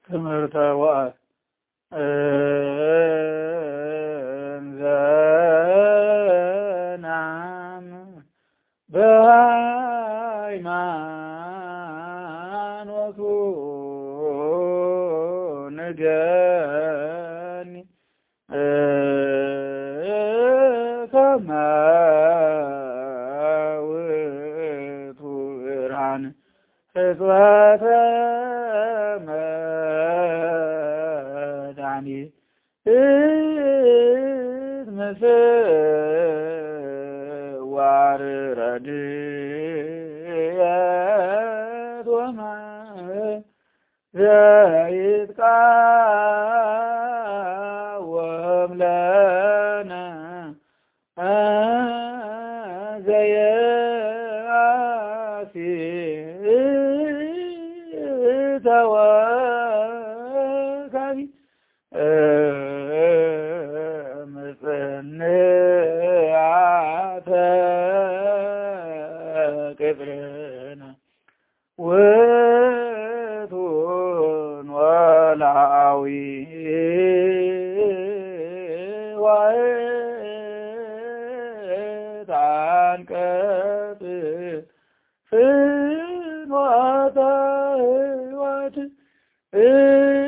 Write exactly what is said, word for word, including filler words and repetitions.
ትምህርተ ወአት እንዘናም በሃይማኖቱ ንገኒ ከመ ውእቱ ብርሃን ሕጽበተ መድኃኒት ምስዋር ረድኤት ወይትቃወም ለነ ዘየአሲ ተወካቢ ምጽንዓተ ቅብርነ ውእቱን ወላዊ ዋሕድ አንቀጽ ፍኖተ ሕይወት